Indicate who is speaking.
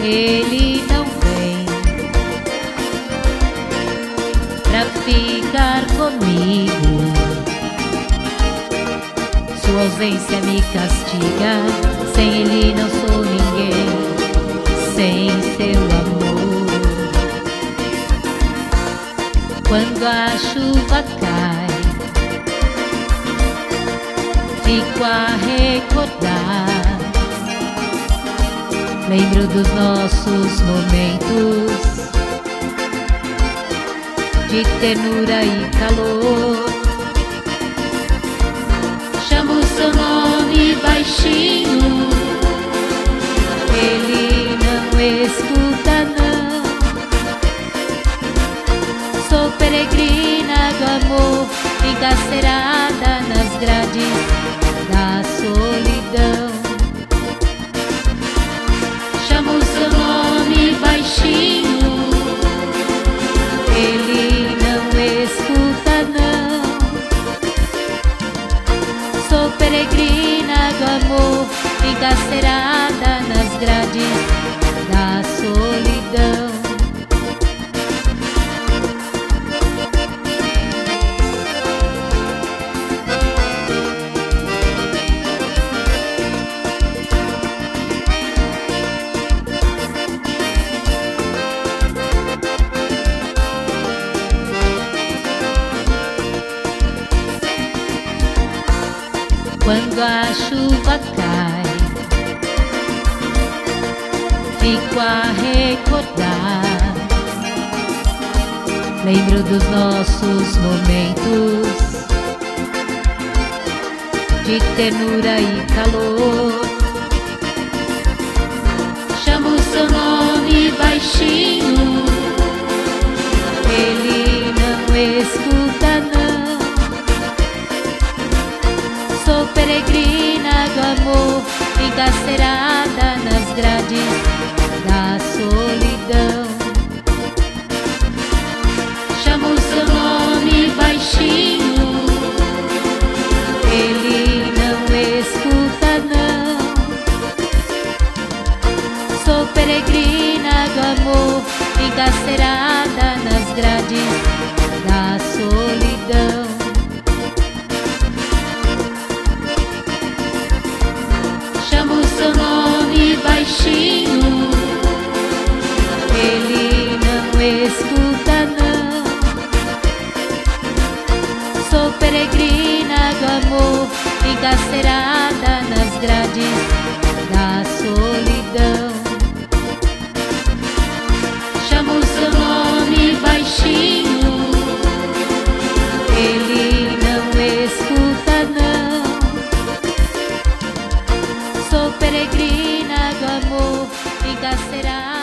Speaker 1: ele não vem pra ficar comigo. Sua ausência me castiga, sem ele não sou ninguém, sem seu amor. Quando a chuva cai, fico a recordar. Lembro dos nossos momentos de ternura e calor. Chamo seu nome baixinho, ele não escuta não. Sou peregrina do amor, encarcerada nas grades da solidão. Chamo seu nome baixinho, ele não escuta não. Sou peregrina do amor, encarcerada nas grades da solidão. Quando a chuva cai, fico a recordar. Lembro dos nossos momentos de ternura e calor. Chamo seu nome baixinho, ele não escuta não. Sou peregrina do amor, encarcerada nas grades da solidão. Chamo seu nome baixinho, ele não escuta não. Sou peregrina do amor, encarcerada nas grades da solidão. Chamo seu nome baixinho, ele não escuta não. Sou peregrina do amor, encarcerada nas grades da solidão. Chamo seu nome baixinho, ele não escuta não. Sou peregrina do amor, encarcerada